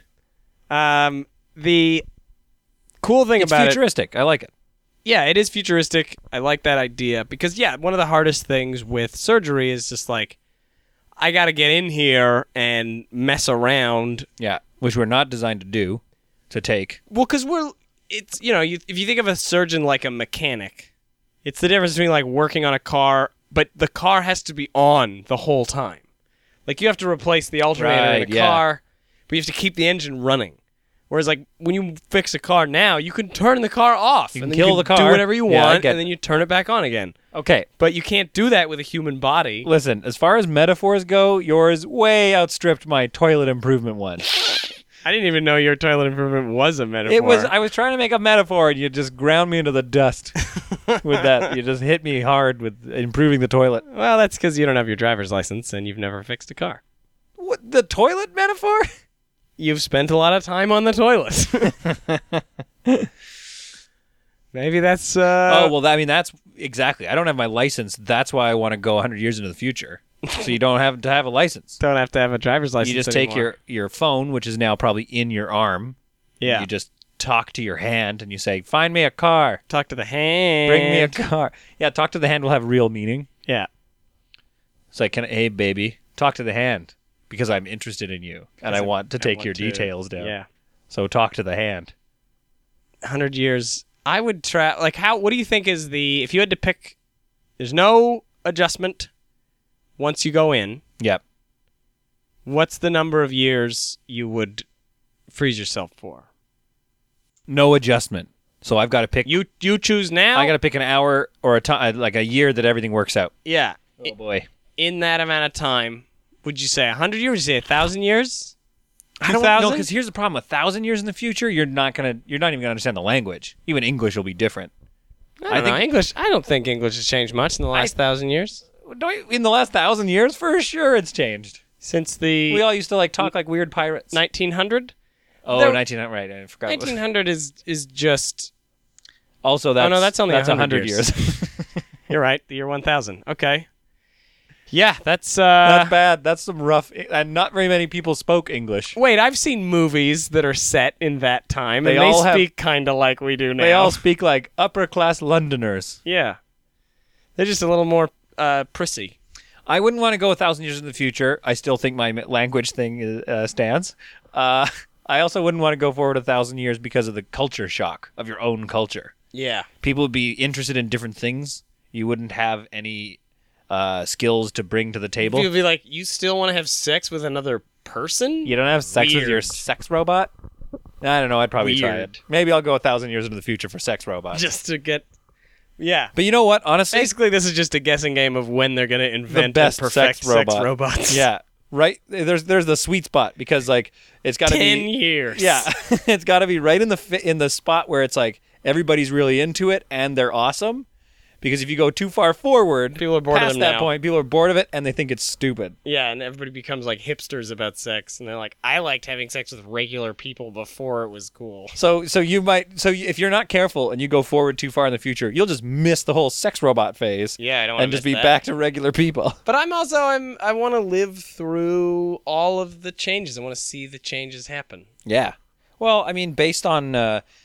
The cool thing It's about futuristic. I like it. Yeah, it is futuristic. I like that idea because, yeah, one of the hardest things with surgery is just like, I got to get in here and mess around. Yeah, which we're not designed to do, to take. Well, because if you think of a surgeon like a mechanic, it's the difference between like working on a car, but the car has to be on the whole time. Like you have to replace the alternator in a car, but you have to keep the engine running. Whereas, like, when you fix a car now, you can turn the car off. You can and then kill you the car. do whatever you Yeah, I want, get and then you turn it back on again. Okay. But you can't do that with a human body. Listen, as far as metaphors go, yours way outstripped my toilet improvement one. I didn't even know your toilet improvement was a metaphor. I was trying to make a metaphor, and you just ground me into the dust with that. You just hit me hard with improving the toilet. Well, that's because you don't have your driver's license and you've never fixed a car. What, the toilet metaphor? You've spent a lot of time on the toilet. Maybe that's... that's exactly. I don't have my license. That's why I want to go 100 years into the future. So you don't have to have a license. Don't have to have a driver's license You just anymore. take your phone, which is now probably in your arm. Yeah. You just talk to your hand, and you say, find me a car. Talk to the hand. Bring me a car. Yeah, talk to the hand will have real meaning. Yeah. It's like, hey, baby, talk to the hand. Because I'm interested in you, and I want to take your details down. Yeah. So talk to the hand. 100 years. I would try... Like, what do you think is if you had to pick... There's no adjustment once you go in. Yep. What's the number of years you would freeze yourself for? No adjustment. So I've got to pick... You choose now? I got to pick an hour or like a year that everything works out. Yeah. Oh, boy. In that amount of time... Would you say 100 years? Would you say 1,000 years? I don't know, because here's the problem. 1,000 years in the future, you're not even gonna understand the language. Even English will be different. I think English. I don't think English has changed much in the last 1,000 years. In the last 1,000 years, for sure, it's changed. Since the We all used to talk like weird pirates. 1900. Oh, 1900. Right, I forgot. 1900 is just. Also, that's that's only 100 100 years. You're right. The year 1000. Okay. Yeah, that's Not bad. That's some rough. And not very many people spoke English. Wait, I've seen movies that are set in that time, They and all they have- speak kind of like we do now. They all speak like upper class Londoners. Yeah. They're just a little more prissy. I wouldn't want to go 1,000 years in the future. I still think my language thing stands. I also wouldn't want to go forward 1,000 years because of the culture shock of your own culture. Yeah. People would be interested in different things. You wouldn't have any skills to bring to the table. You'd be like, you still want to have sex with another person? You don't have sex with your Weird. sex robot? I don't know. I'd probably try Weird. it. Maybe I'll go 1,000 years into the future for sex robots. Just to get... Yeah. But you know what? Honestly, Basically, this is just a guessing game of when they're going to invent best and perfect sex robot. robots. yeah, right. There's the sweet spot because like it's got to 10 be years. Yeah, it's got to be right in the spot where it's like everybody's really into it and they're awesome. Because if you go too far forward, People are bored of past them that now. point, people are bored of it and they think it's stupid. Yeah, and everybody becomes like hipsters about sex, and they're like, I liked having sex with regular people before it was cool. So if you're not careful and you go forward too far in the future, you'll just miss the whole sex robot phase. Yeah, I don't want and to just be that. back to regular people. But I want to live through all of the changes. I want to see the changes happen. Yeah. Well, I mean, based on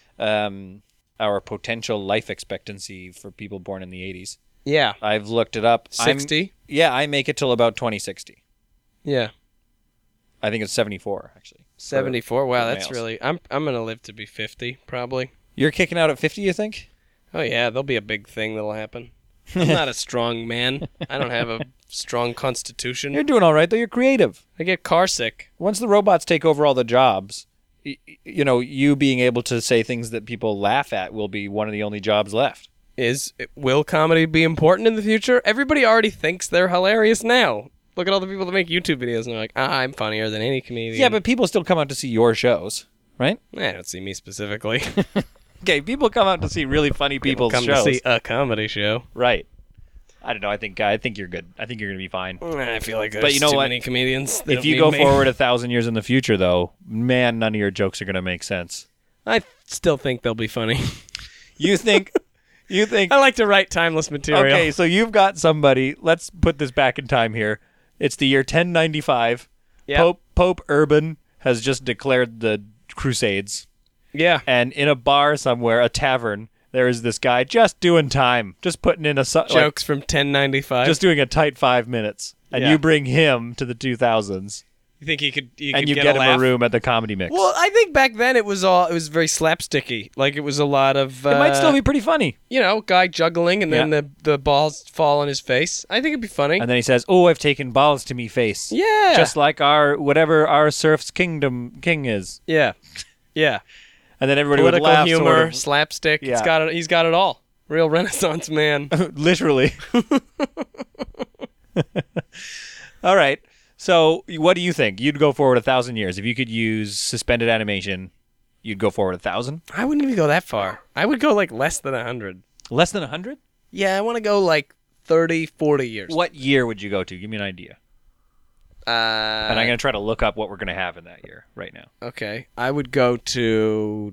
our potential life expectancy for people born in the 80s, Yeah. I've looked it up. 60? I make it till about 2060. Yeah. I think it's 74 actually. 74. Wow, for that's males. really... I'm going to live to be 50, probably. You're kicking out at 50, you think? Oh, yeah, there'll be a big thing that'll happen. I'm not a strong man. I don't have a strong constitution. You're doing all right though. You're creative. I get car sick. Once the robots take over all the jobs, you being able to say things that people laugh at will be one of the only jobs left. Will comedy be important in the future? Everybody already thinks they're hilarious now. Look at all the people that make YouTube videos and they're like, I'm funnier than any comedian. Yeah, but people still come out to see your shows, right? I don't see me specifically. Okay, people come out to see really funny people's Come shows. to see a comedy show. Right. I don't know. I think you're good. I think you're gonna be fine. I feel like there's But you know too what? many comedians. that If don't you need go me. forward 1,000 years in the future, though, man, none of your jokes are gonna make sense. I still think they'll be funny. You think? I like to write timeless material. Okay, so you've got somebody. Let's put this back in time here. It's the year 1095. Yeah. Pope Urban has just declared the Crusades, Yeah. and in a bar somewhere, a tavern, there is this guy just doing time, just putting in Jokes from 1095. just doing a tight 5 minutes, and Yeah. you bring him to the 2000s, You think he could and you get get a him laugh? a room at the Comedy Mix. Well, I think back then it was very slapsticky. Like it was a lot of it might still be pretty funny. guy juggling and then Yeah. the balls fall on his face. I think it'd be funny. And then he says, "Oh, I've taken balls to me face." Yeah. Just like whatever our serf's king is. Yeah. Yeah. And then everybody Political would laugh. humor, sort of. slapstick. Yeah. He's got it all. Real Renaissance man. Literally. All right. So, what do you think? You'd go forward 1,000 years if you could use suspended animation. You'd go forward 1,000. I wouldn't even go that far. I would go like less than 100. Less than 100. Yeah, I want to go like 30, 40 years. What year would you go to? Give me an idea. And I'm going to try to look up what we're going to have in that year right now. Okay. I would go to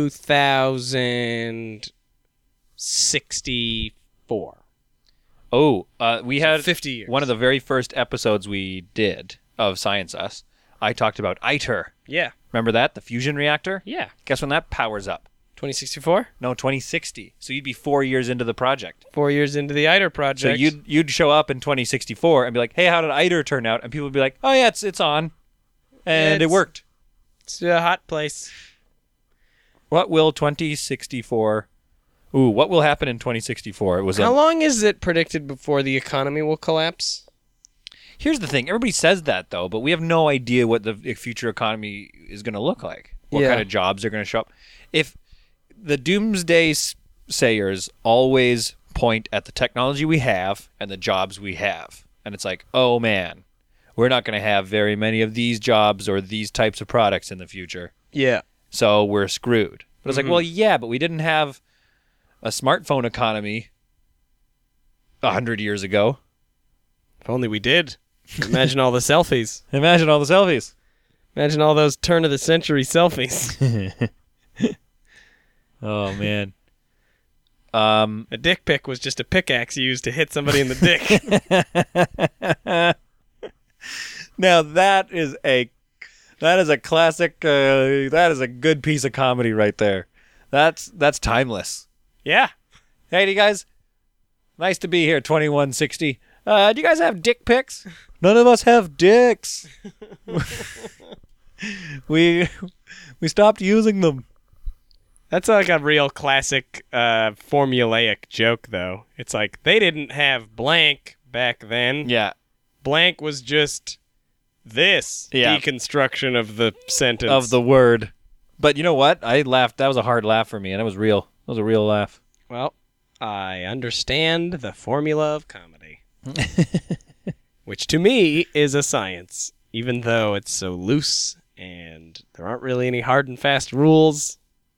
2064. Oh, we had 50 years. one of the very first episodes we did of Science Us. I talked about ITER. Yeah. Remember that? The fusion reactor? Yeah. Guess when that powers up? 2064? No, 2060. So you'd be 4 years into the project. 4 years into the ITER project. So you'd show up in 2064 and be like, "Hey, how did ITER turn out?" And people would be like, "Oh yeah, it's on," and it It's- worked. It's a hot place. What will 2064? Ooh, what will happen in 2064? It was How long is it predicted before the economy will collapse? Here's the thing: everybody says that though, but we have no idea what the future economy is going to look like. What Yeah. kind of jobs are going to show up? If the doomsday sayers always point at the technology we have and the jobs we have, and it's like, oh man, we're not going to have very many of these jobs or these types of products in the future, Yeah. so we're screwed. But it's like, well, yeah, but we didn't have a smartphone economy 100 years ago. If only we did. Imagine all the selfies. Imagine all the selfies. Imagine all those turn of the century selfies. Oh man. A dick pic was just a pickaxe used to hit somebody in the dick. Now that is a classic. That is a good piece of comedy right there. That's timeless. Yeah. Hey, you guys, nice to be here. 2160. Do you guys have dick pics? None of us have dicks. we stopped using them. That's like a real classic formulaic joke, though. It's like, they didn't have blank back then. Yeah. Blank was just this deconstruction of the sentence. Of the word. But you know what? I laughed. That was a hard laugh for me, and it was real. It was a real laugh. Well, I understand the formula of comedy. Which to me is a science, even though it's so loose and there aren't really any hard and fast rules.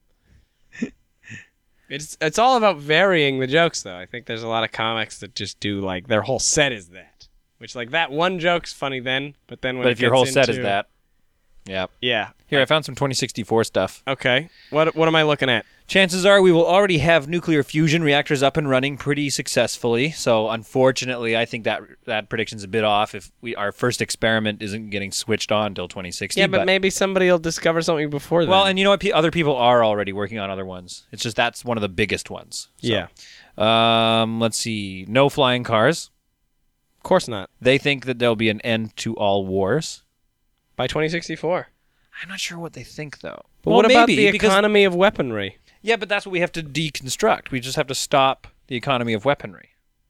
It's all about varying the jokes, though. I think there's a lot of comics that just do, like, their whole set is that. Which, like, that one joke's funny then, but then when But if your whole set is that. Yeah. Yeah. Here, I found some 2064 stuff. Okay. What am I looking at? Chances are we will already have nuclear fusion reactors up and running pretty successfully. So, unfortunately, I think that prediction's a bit off if our first experiment isn't getting switched on until 2060. Yeah, but maybe somebody will discover something before then. Well, and you know what? Other people are already working on other ones. It's just that's one of the biggest ones. So, yeah. Let's see. No flying cars. Of course not. They think that there'll be an end to all wars. By 2064. I'm not sure what they think, though. But what about the economy of weaponry? Yeah, but that's what we have to deconstruct. We just have to stop the economy of weaponry.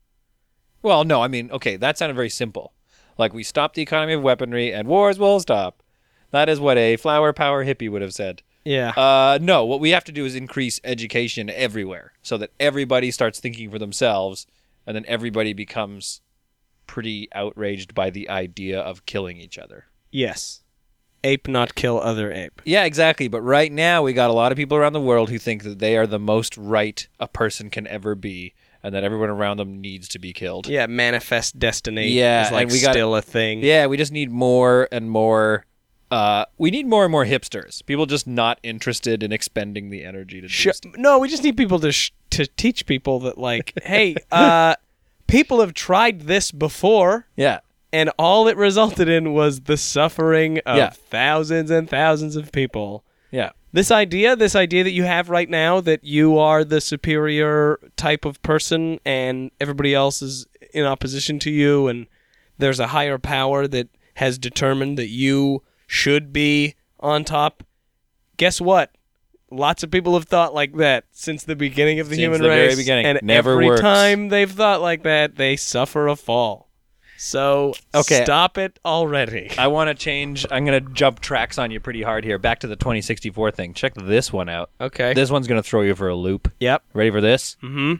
Well, no, I mean, okay, that sounded very simple. Like, we stop the economy of weaponry and wars will stop. That is what a flower power hippie would have said. Yeah. No, what we have to do is increase education everywhere so that everybody starts thinking for themselves and then everybody becomes pretty outraged by the idea of killing each other. Yes. Ape not kill other ape. Yeah, exactly. But right now, we got a lot of people around the world who think that they are the most right a person can ever be, and that everyone around them needs to be killed. Yeah, manifest destiny is like still a thing. Yeah, we just need more and more. We need more and more hipsters. People just not interested in expending the energy to do stuff. No, we just need people to teach people that, like, hey, people have tried this before. Yeah. And all it resulted in was the suffering of thousands and thousands of people. Yeah. This idea that you have right now, that you are the superior type of person and everybody else is in opposition to you, and there's a higher power that has determined that you should be on top. Guess what? Lots of people have thought like that since the beginning of the human race. Very beginning. And Never every works. time they've thought like that, they suffer a fall. So, stop it already. I want to change. I'm going to jump tracks on you pretty hard here. Back to the 2064 thing. Check this one out. Okay. This one's going to throw you for a loop. Yep. Ready for this? Mm-hmm.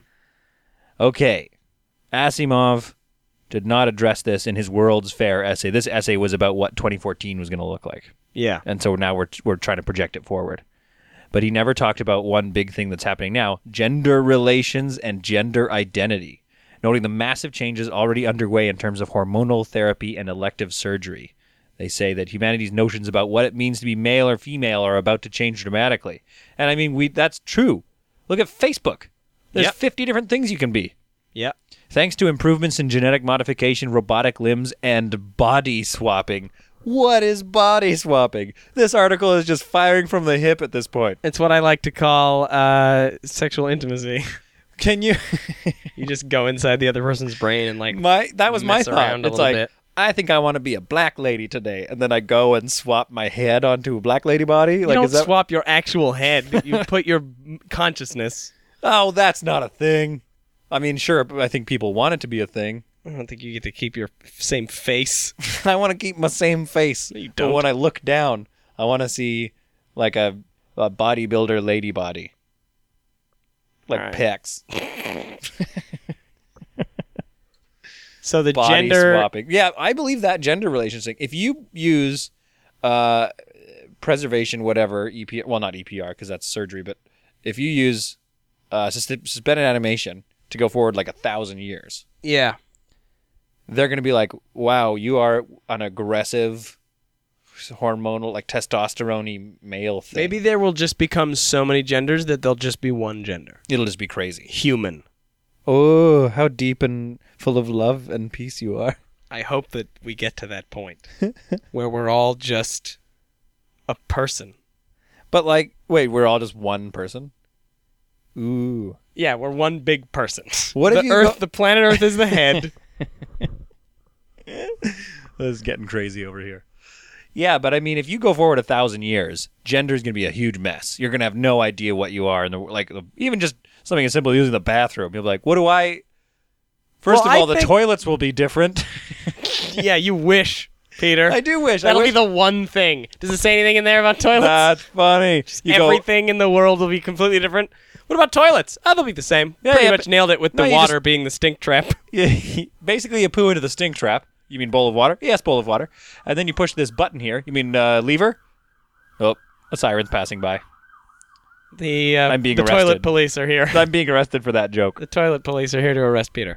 Okay. Asimov did not address this in his World's Fair essay. This essay was about what 2014 was going to look like. Yeah. And so now we're trying to project it forward. But he never talked about one big thing that's happening now, gender relations and gender identity, noting the massive changes already underway in terms of hormonal therapy and elective surgery. They say that humanity's notions about what it means to be male or female are about to change dramatically. And I mean, that's true. Look at Facebook. There's 50 different things you can be. Yep. Thanks to improvements in genetic modification, robotic limbs, and body swapping. What is body swapping? This article is just firing from the hip at this point. It's what I like to call sexual intimacy. Can you? You just go inside the other person's brain and that was my mess thought. around a It's little like, bit. I think I want to be a black lady today, and then I go and swap my head onto a black lady body. You don't swap your actual head. You put your consciousness. Oh, that's not a thing. I mean, sure, but I think people want it to be a thing. I don't think you get to keep your same face. I want to keep my same face. No, you don't. But when I look down, I want to see like a bodybuilder lady body. Like All right. pecs. So the Body gender swapping. Yeah, I believe that gender relations thing. If you use preservation, whatever, EPR, well, not EPR because that's surgery, but if you use suspended animation to go forward like 1,000 years, Yeah. they're going to be like, wow, you are an aggressive hormonal, like testosterone-y male thing. Maybe there will just become so many genders that there'll just be one gender. It'll just be crazy. Human. Oh, how deep and full of love and peace you are. I hope that we get to that point where we're all just a person. But like, wait, we're all just one person? Ooh. Yeah, we're one big person. What if the you Earth? go- The planet Earth is the head. This is getting crazy over here. Yeah, but I mean, if you go forward 1,000 years, gender is going to be a huge mess. You're going to have no idea what you are. Even just something as simple as using the bathroom. You'll be like, what do I... First Well, of all, I the think- toilets will be different. Yeah, you wish, Peter. I do wish. That'll I be wish. the one thing. Does it say anything in there about toilets? That's funny. You go, Everything in the world will be completely different. What about toilets? Oh, they'll be the same. Yeah, Pretty yeah, much but- nailed it with No, the you water just- being the stink trap. basically, you poo into the stink trap. You mean bowl of water? Yes, bowl of water. And then you push this button here. You mean lever? Oh, a siren's passing by. I'm being the toilet arrested. police are here. I'm being arrested for that joke. The toilet police are here to arrest Peter.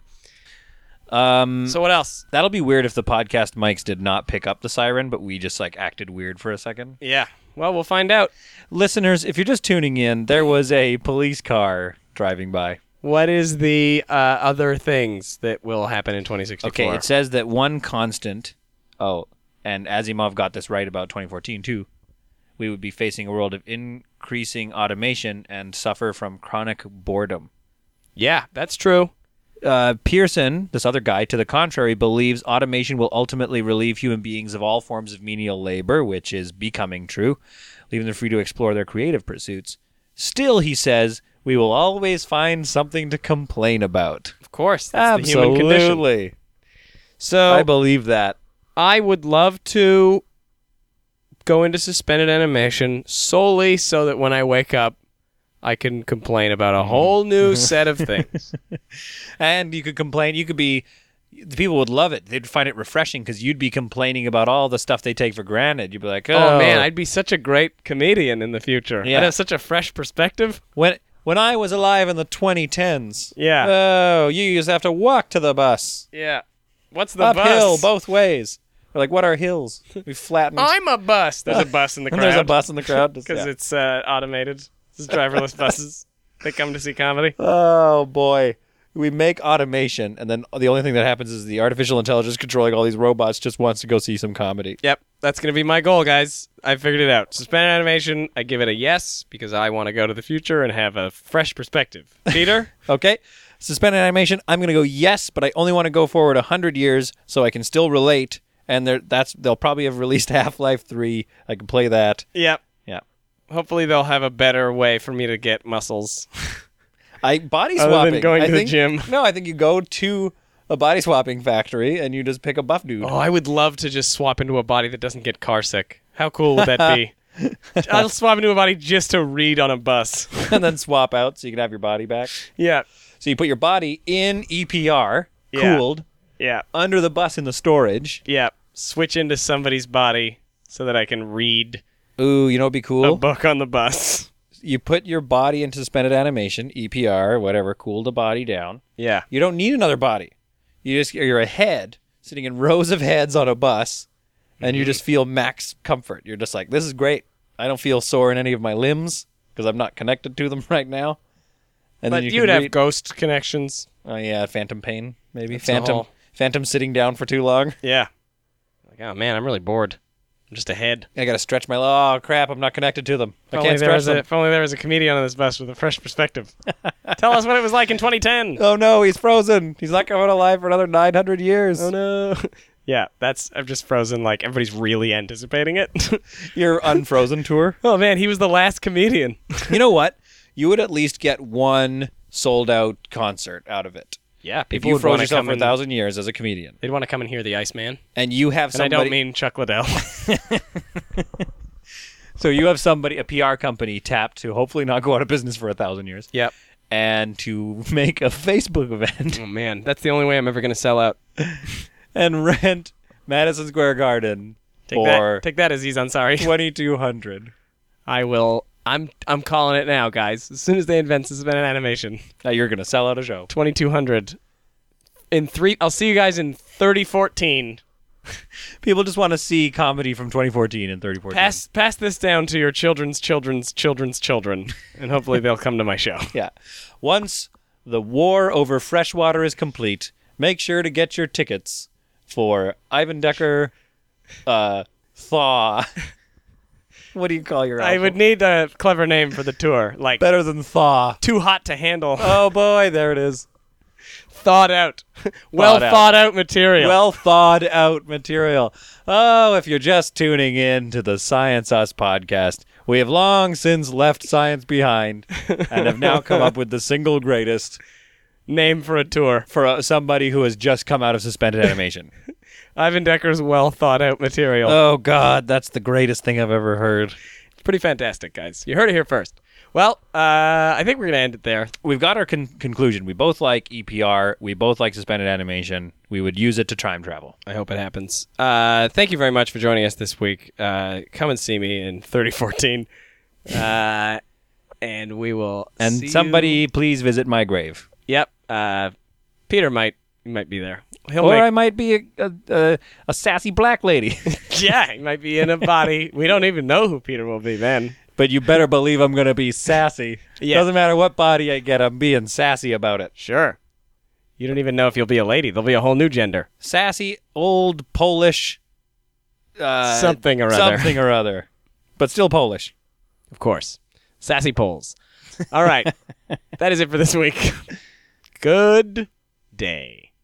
So So what else? that'll be weird if the podcast mics did not pick up the siren, but we just like acted weird for a second. Yeah. Well, we'll find out. Listeners, if you're just tuning in, there was a police car driving by. What is the other things that will happen in 2064? Okay, it says that one constant. Oh, and Asimov got this right about 2014 too. We would be facing a world of increasing automation and suffer from chronic boredom. Yeah, that's true. Pearson, this other guy, to the contrary, believes automation will ultimately relieve human beings of all forms of menial labor, which is becoming true, leaving them free to explore their creative pursuits. Still, he says, we will always find something to complain about. Of course. That's the human condition. Absolutely. So I believe that. I would love to go into suspended animation solely so that when I wake up, I can complain about a whole new set of things. And you could complain. You could be... The people would love it. They'd find it refreshing because you'd be complaining about all the stuff they take for granted. You'd be like, Oh, man, I'd be such a great comedian in the future. Yeah. I'd have such a fresh perspective. When I was alive in the 2010s. Yeah. Oh, you used to have to walk to the bus. Yeah. What's the Uphill bus? both ways. We're like, what are hills? We flattened. I'm a bus. There's a bus in the and crowd. there's a bus in the crowd. Because Yeah. it's automated. It's driverless buses. They come to see comedy. Oh, boy. We make automation, and then the only thing that happens is the artificial intelligence controlling all these robots just wants to go see some comedy. Yep, that's going to be my goal, guys. I figured it out. Suspended animation, I give it a yes because I want to go to the future and have a fresh perspective. Peter? Okay? Suspended animation, I'm going to go yes, but I only want to go forward 100 years so I can still relate, and they'll probably have released Half-Life 3. I can play that. Yep. Yeah. Hopefully they'll have a better way for me to get muscles. Body Other swapping. than going I to the think, gym. No, I think you go to a body swapping factory and you just pick a buff dude. Oh, I would love to just swap into a body that doesn't get car sick. How cool would that be? I'll swap into a body just to read on a bus. And then swap out so you can have your body back. Yeah. So you put your body in EPR, Yeah. cooled, Yeah. under the bus in the storage. Yeah. Switch into somebody's body so that I can read Ooh, you know what'd be a cool? book on the bus. You put your body into suspended animation, EPR, whatever, cool the body down. Yeah. You don't need another body. You're a head sitting in rows of heads on a bus, and you just feel max comfort. You're just like, this is great. I don't feel sore in any of my limbs because I'm not connected to them right now. And But then you you'd can have read- ghost connections. Oh yeah, phantom pain maybe. That's all. Phantom sitting down for too long. Yeah. Like, oh man, I'm really bored. I'm just a head. I gotta stretch my. Oh crap! I'm not connected to them. I can't stretch them. If only there was a comedian on this bus with a fresh perspective. Tell us what it was like in 2010. Oh no, he's frozen. He's not coming alive for another 900 years. Oh no. Yeah, I'm just frozen. Like everybody's really anticipating it. Your unfrozen tour. Oh man, he was the last comedian. You know what? You would at least get one sold out concert out of it. Yeah, If people you would froze want to yourself come for in. 1,000 years as a comedian, They'd want to come and hear the Iceman. and you have And somebody, I don't mean Chuck Liddell. so you have somebody, a PR company, tapped to hopefully not go out of business for 1,000 years, Yep. and to make a Facebook event Oh man, that's the only way I'm ever going to sell out. and rent Madison Square Garden for Take that, Aziz Ansari. 2,200. I will. I'm calling it now, guys. As soon as they invent suspended animation, Now you're gonna sell out a show. 2200. I'll see you guys in 3014. People just want to see comedy from 2014 and 3014. Pass this down to your children's children, and hopefully they'll come to my show. Yeah. Once the war over freshwater is complete, make sure to get your tickets for Ivan Decker Thaw. What do you call your album? I would need a clever name for the tour, like Better than Thaw. Too Hot to Handle. Oh boy, there it is. Thought out. Well thought out material. Well thought out material. Oh, if you're just tuning in to the Science Us podcast, we have long since left science behind and have now come up with the single greatest Name for a tour. for somebody who has just come out of suspended animation. Ivan Decker's well thought out material. Oh God, that's the greatest thing I've ever heard. It's pretty fantastic, guys. You heard it here first. Well, I think we're going to end it there. We've got our conclusion. We both like EPR. We both like suspended animation. We would use it to time travel. I hope it happens. Thank you very much for joining us this week. Come and see me in 3014. And we will And see somebody, you. please visit my grave. Yep. Peter might be there. Or I might be a sassy black lady. Yeah, he might be in a body. We don't even know who Peter will be then. But you better believe I'm going to be sassy. Yeah. Doesn't matter what body I get, I'm being sassy about it. Sure. You don't even know if you'll be a lady. There'll be a whole new gender. Sassy, old, Polish... Something or other. Something or other. But still Polish. Of course. Sassy Poles. All right. That is it for this week. Good day.